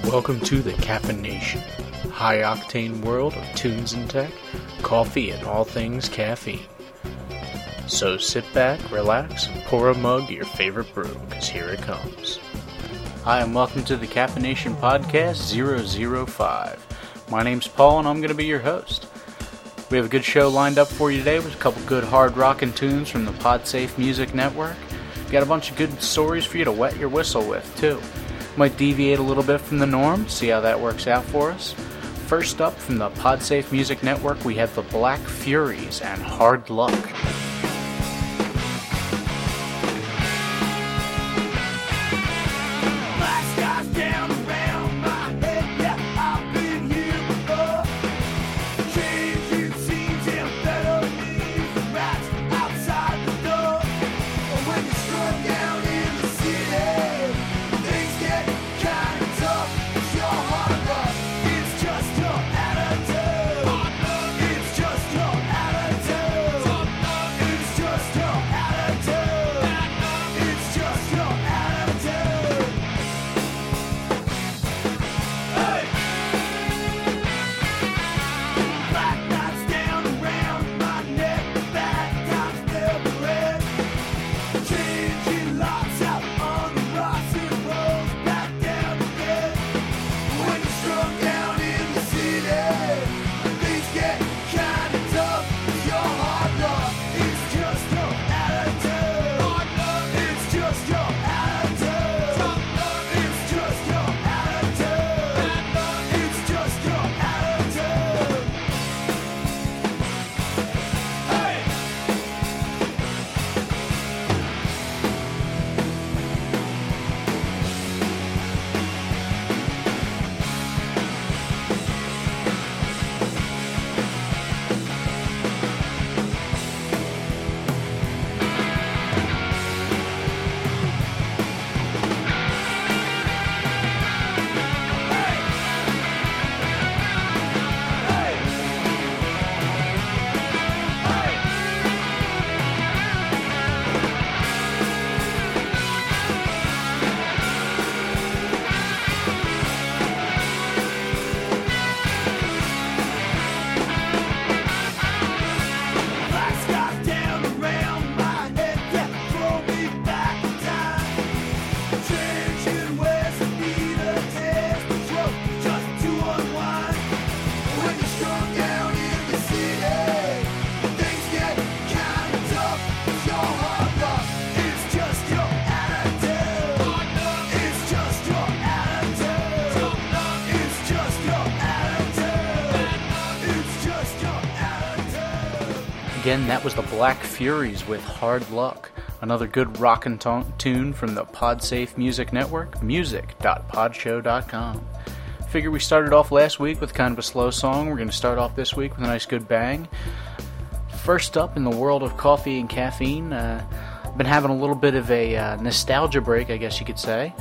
Welcome to the Caffeination, high-octane world of tunes and tech, coffee, and all things caffeine. So sit back, relax, and pour a mug of your favorite brew, because here it comes. Hi, and welcome to the Caffeination Podcast 005. My name's Paul, and I'm going to be your host. We have a good show lined up for you today with a couple good hard rockin' tunes from the Podsafe Music Network. We've got a bunch of good stories for you to wet your whistle with, too. Might deviate a little bit from the norm, see how that works out for us. First up, from the Podsafe Music Network, we have the Black Furies and Hard Luck. Again, that was the Black Furies with Hard Luck, another good rockin' tune from the Podsafe Music Network, music.podshow.com. Figure we started off last week with kind of a slow song. We're going to start off this week with a nice good bang. First up in the world of coffee and caffeine, I've been having a little bit of a nostalgia break, I guess you could say.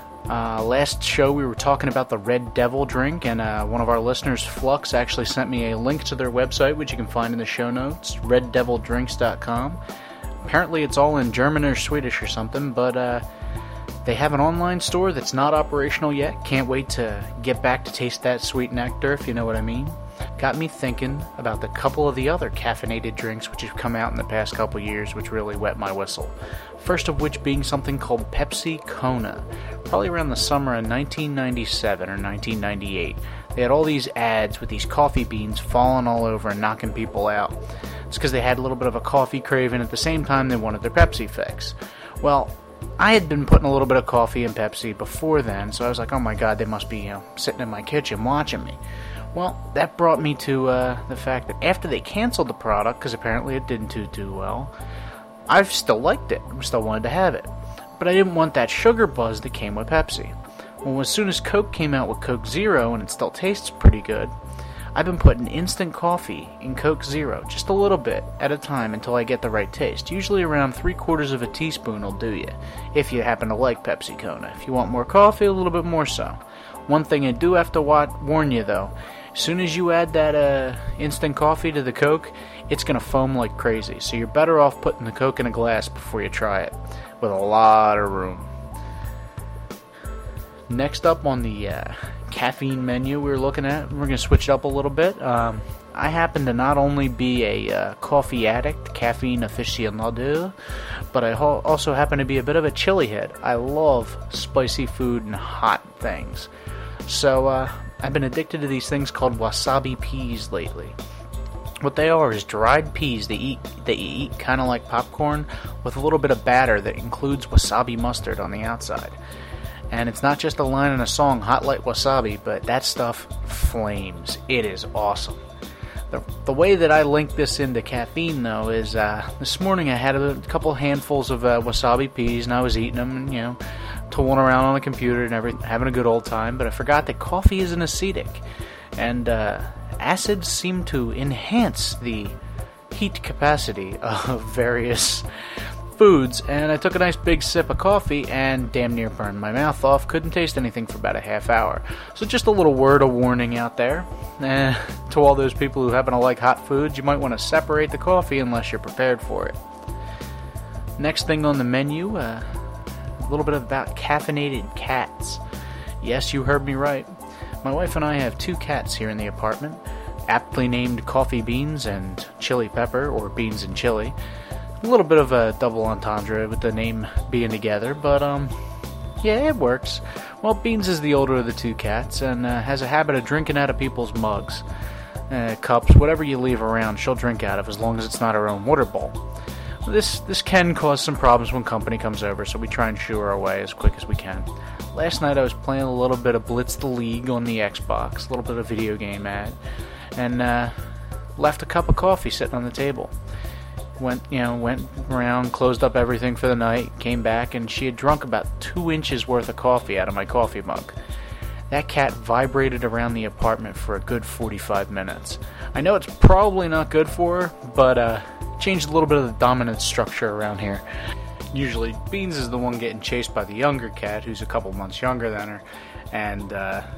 Last show we were talking about the Red Devil drink, and one of our listeners, Flux, actually sent me a link to their website, which you can find in the show notes, reddevildrinks.com. Apparently it's all in German or Swedish or something, but they have an online store that's not operational yet. Can't wait to get back to taste that sweet nectar, if you know what I mean. Got me thinking about the couple of the other caffeinated drinks which have come out in the past couple years, which really wet my whistle. First of which being something called Pepsi Kona. Probably around the summer of 1997 or 1998. They had all these ads with these coffee beans falling all over and knocking people out. It's because they had a little bit of a coffee craving at the same time they wanted their Pepsi fix. Well, I had been putting a little bit of coffee in Pepsi before then, so I was like, oh my god, they must be sitting in my kitchen watching me. Well, that brought me to the fact that after they canceled the product, because apparently it didn't do too well, I've still liked it. I still wanted to have it. But I didn't want that sugar buzz that came with Pepsi. Well, as soon as Coke came out with Coke Zero, and it still tastes pretty good, I've been putting instant coffee in Coke Zero, just a little bit at a time until I get the right taste. Usually around 3/4 of a teaspoon will do you, if you happen to like Pepsi Kona. If you want more coffee, a little bit more so. One thing I do have to warn you though, as soon as you add that instant coffee to the Coke, it's going to foam like crazy. So you're better off putting the Coke in a glass before you try it, with a lot of room. Next up on the caffeine menu we were looking at. We're going to switch it up a little bit. I happen to not only be a coffee addict, caffeine aficionado, but I also happen to be a bit of a chili head. I love spicy food and hot things. So I've been addicted to these things called wasabi peas lately. What they are is dried peas that you eat kind of like popcorn with a little bit of batter that includes wasabi mustard on the outside. And it's not just a line in a song, Hot Light Wasabi, but that stuff flames. It is awesome. The way that I link this into caffeine, though, is this morning I had a couple handfuls of wasabi peas, and I was eating them, and, tooling around on the computer and everything, having a good old time, but I forgot that coffee is an acidic, and acids seem to enhance the heat capacity of various foods, and I took a nice big sip of coffee and damn near burned my mouth off. Couldn't taste anything for about a half hour. So just a little word of warning out there. To all those people who happen to like hot foods, you might want to separate the coffee unless you're prepared for it. Next thing on the menu, a little bit about caffeinated cats. Yes, you heard me right. My wife and I have 2 cats here in the apartment, aptly named Coffee Beans and Chili Pepper, or Beans and Chili. A little bit of a double entendre with the name being together, but yeah, it works. Well, Beans is the older of the 2 cats and has a habit of drinking out of people's mugs, cups, whatever you leave around, she'll drink out of as long as it's not her own water bowl. This can cause some problems when company comes over, so we try and shoo her away as quick as we can. Last night I was playing a little bit of Blitz the League on the Xbox, a little bit of video game ad, and left a cup of coffee sitting on the table. Went around, closed up everything for the night, came back, and she had drunk about 2 inches worth of coffee out of my coffee mug. That cat vibrated around the apartment for a good 45 minutes. I know it's probably not good for her, but changed a little bit of the dominant structure around here. Usually, Beans is the one getting chased by the younger cat, who's a couple months younger than her, and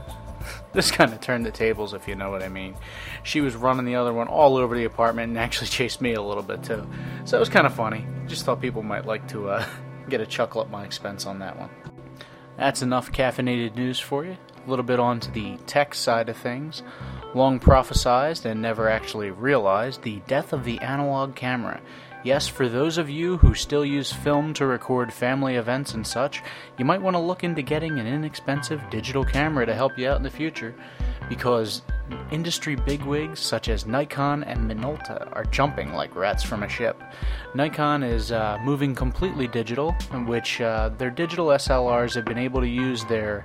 this kind of turned the tables, if you know what I mean. She was running the other one all over the apartment and actually chased me a little bit too. So it was kind of funny. Just thought people might like to get a chuckle at my expense on that one. That's enough caffeinated news for you. A little bit on to the tech side of things. Long prophesized and never actually realized the death of the analog camera. Yes, for those of you who still use film to record family events and such, you might want to look into getting an inexpensive digital camera to help you out in the future, because industry bigwigs such as Nikon and Minolta are jumping like rats from a ship. Nikon is moving completely digital, in which their digital SLRs have been able to use their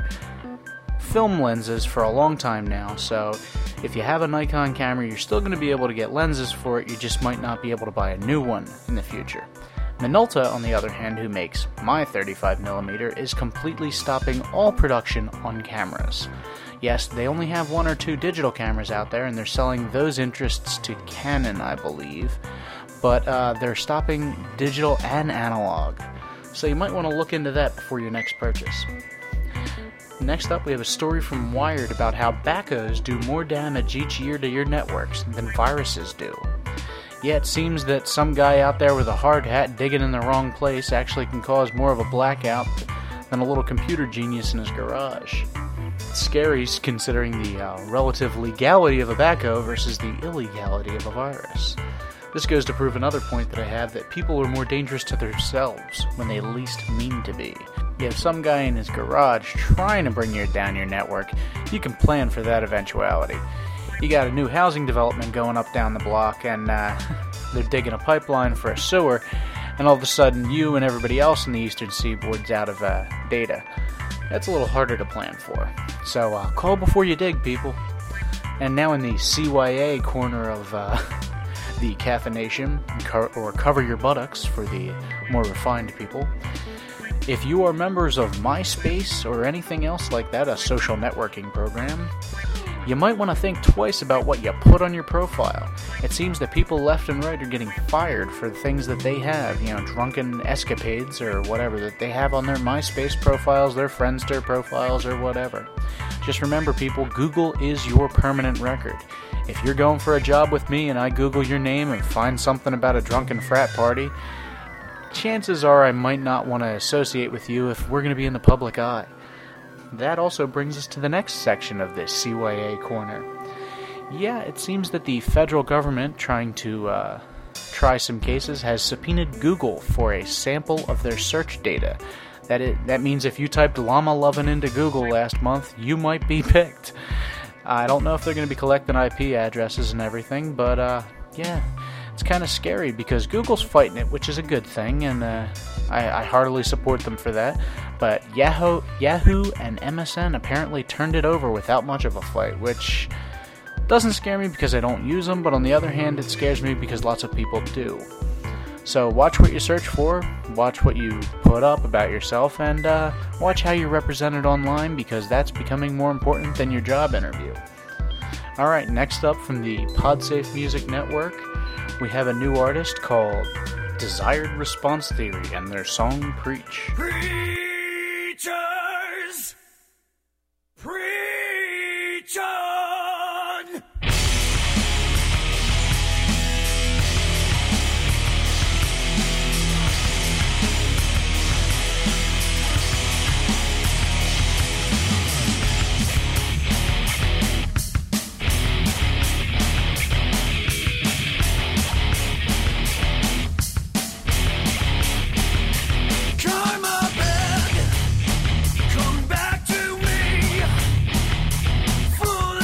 film lenses for a long time now, so if you have a Nikon camera, you're still going to be able to get lenses for it, you just might not be able to buy a new one in the future. Minolta, on the other hand, who makes my 35mm, is completely stopping all production on cameras. Yes, they only have 1 or 2 digital cameras out there, and they're selling those interests to Canon, I believe, but they're stopping digital and analog, so you might want to look into that before your next purchase. Next up, we have a story from Wired about how backhoes do more damage each year to your networks than viruses do. Yeah, it seems that some guy out there with a hard hat digging in the wrong place actually can cause more of a blackout than a little computer genius in his garage. It's scary considering the relative legality of a backhoe versus the illegality of a virus. This goes to prove another point that I have, that people are more dangerous to themselves when they least mean to be. You have some guy in his garage trying to bring you down your network, you can plan for that eventuality. You got a new housing development going up down the block, and they're digging a pipeline for a sewer, and all of a sudden you and everybody else in the eastern seaboard's out of data. That's a little harder to plan for. So call before you dig, people. And now in the CYA corner of the caffeination, or cover your buttocks for the more refined people. If you are members of MySpace or anything else like that, a social networking program, you might want to think twice about what you put on your profile. It seems that people left and right are getting fired for the things that they have, drunken escapades or whatever that they have on their MySpace profiles, their Friendster profiles, or whatever. Just remember, people, Google is your permanent record. If you're going for a job with me and I Google your name and find something about a drunken frat party, chances are I might not want to associate with you if we're going to be in the public eye. that also brings us to the next section of this CYA Corner. Yeah, it seems that the federal government, trying to try some cases, has subpoenaed Google for a sample of their search data. That means if you typed llama lovin' into Google last month, you might be picked. I don't know if they're going to be collecting IP addresses and everything, but yeah, it's kind of scary because Google's fighting it, which is a good thing, and I heartily support them for that. But Yahoo and MSN apparently turned it over without much of a fight, which doesn't scare me because I don't use them, but on the other hand, it scares me because lots of people do. So watch what you search for, watch what you put up about yourself, and watch how you're represented online, because that's becoming more important than your job interview. Alright, next up from the PodSafe Music Network, we have a new artist called Desired Response Theory and their song Preach. Preachers! Preach on! Karma bed, come back to me, full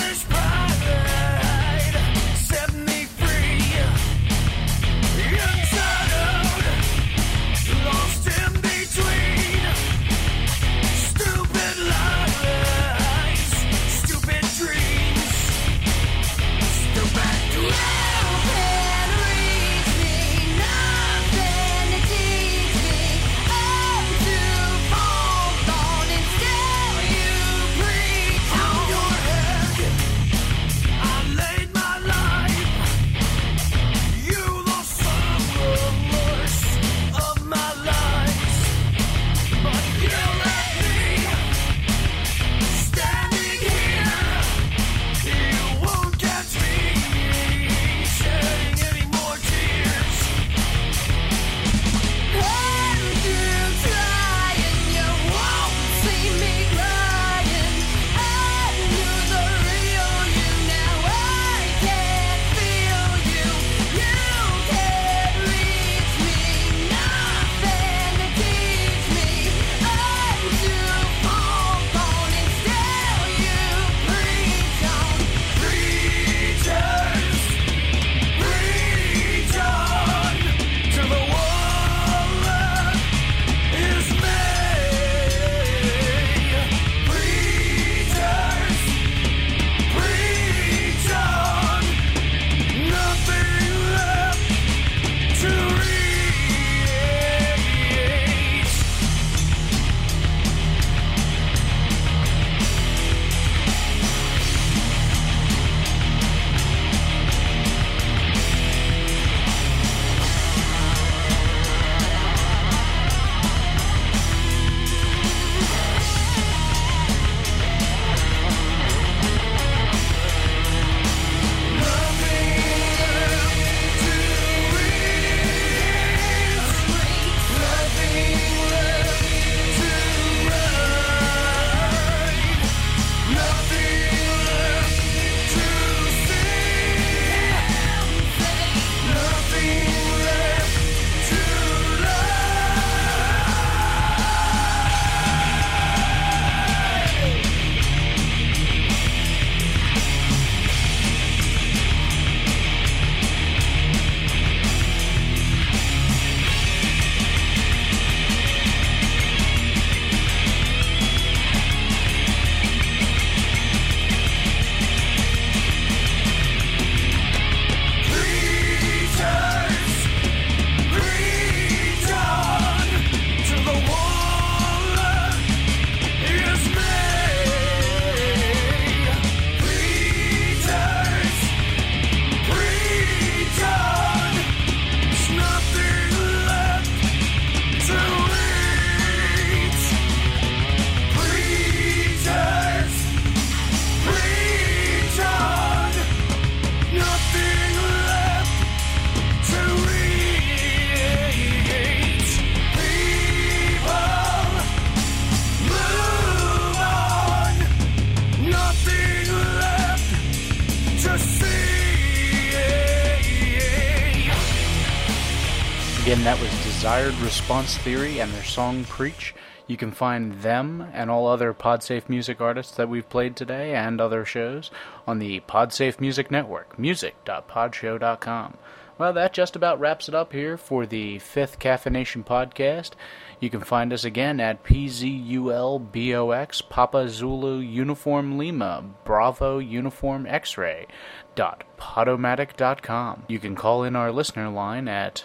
Again, that was Desired Response Theory and their song Preach. You can find them and all other PodSafe music artists that we've played today and other shows on the PodSafe Music Network, music.podshow.com. Well, that just about wraps it up here for the 5th Caffeination podcast. You can find us again at PZULBOX, Papa Zulu Uniform Lima, Bravo Uniform X-Ray, .podomatic.com. You can call in our listener line at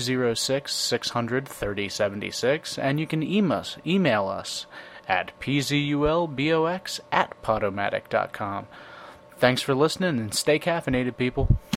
206-600-3076, and you can email us at PZULBOX@podomatic.com. Thanks for listening, and stay caffeinated, people.